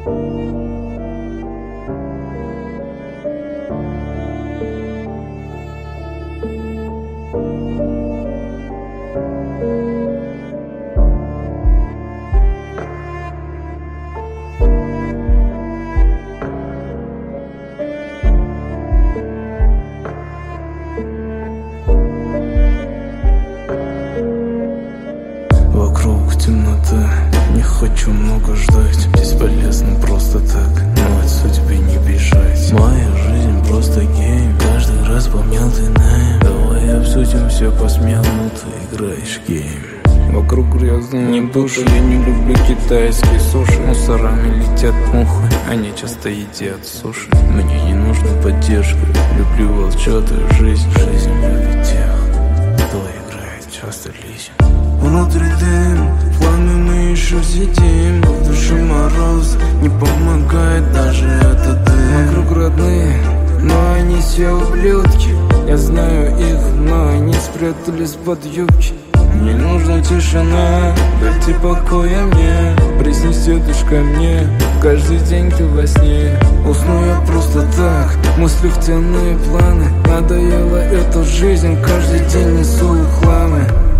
Вокруг темнота, не хочу много ждать. Бесполезно просто так, но от судьбы не бежать. Моя жизнь просто гейм, каждый раз помнил ты найм. Давай обсудим все посмел, но ты играешь гейм. Вокруг грязные души, я не люблю китайские суши. Мусорами летят мухи, они часто едят суши. Мне не нужна поддержка, люблю волчатую жизнь. Жизнь любит тех, кто играет часто лично. Внутри дым, в пламя мы еще сидим, но в душе мороз, не помогает даже этот дым. Вокруг родные, но они все ублюдки. Я знаю их, но они спрятались под юбки. Мне нужна тишина, дайте покоя мне. Приснись, тетушка, мне каждый день ты во сне. Усну я просто так, в мыслях темные планы. Надоела эта жизнь, каждый день несу хламы.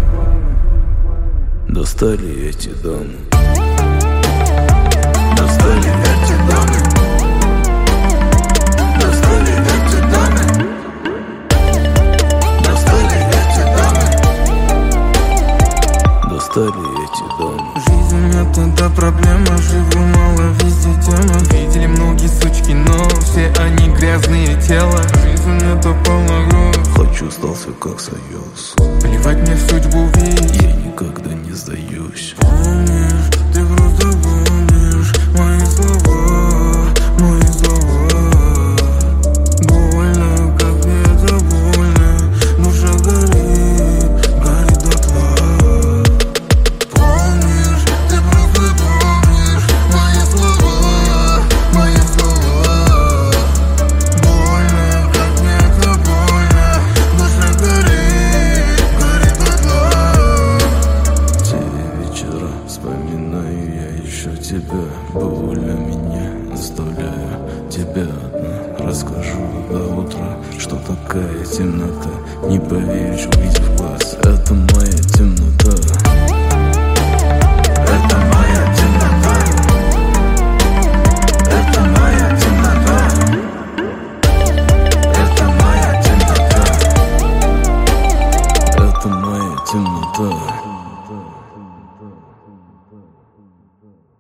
Достали эти дамы. Достали эти дамы. Достали эти дамы. Достали эти дамы. Достали эти дамы. Жизнь это проблема, живу мало, везде тема. Видели многие сучки, но все они грязные тела. Жизнь это полногруз. Хочу сдался как союз. Плевать мне в судьбу ведь я никогда не сдаюсь. Помнишь, ты просто помнишь мои слова, мои слова. Больно, как мне это больно. Душа горит, горит дотла. Помнишь, ты просто помнишь мои слова, мои слова. Больно, как мне это больно. Душа горит, горит дотла. Те вечера вспоминаю я еще тебя. Боля меня заставляю тебя одна. Расскажу до утра, что такая темнота. Не поверишь, увидев глаз, это моя темнота.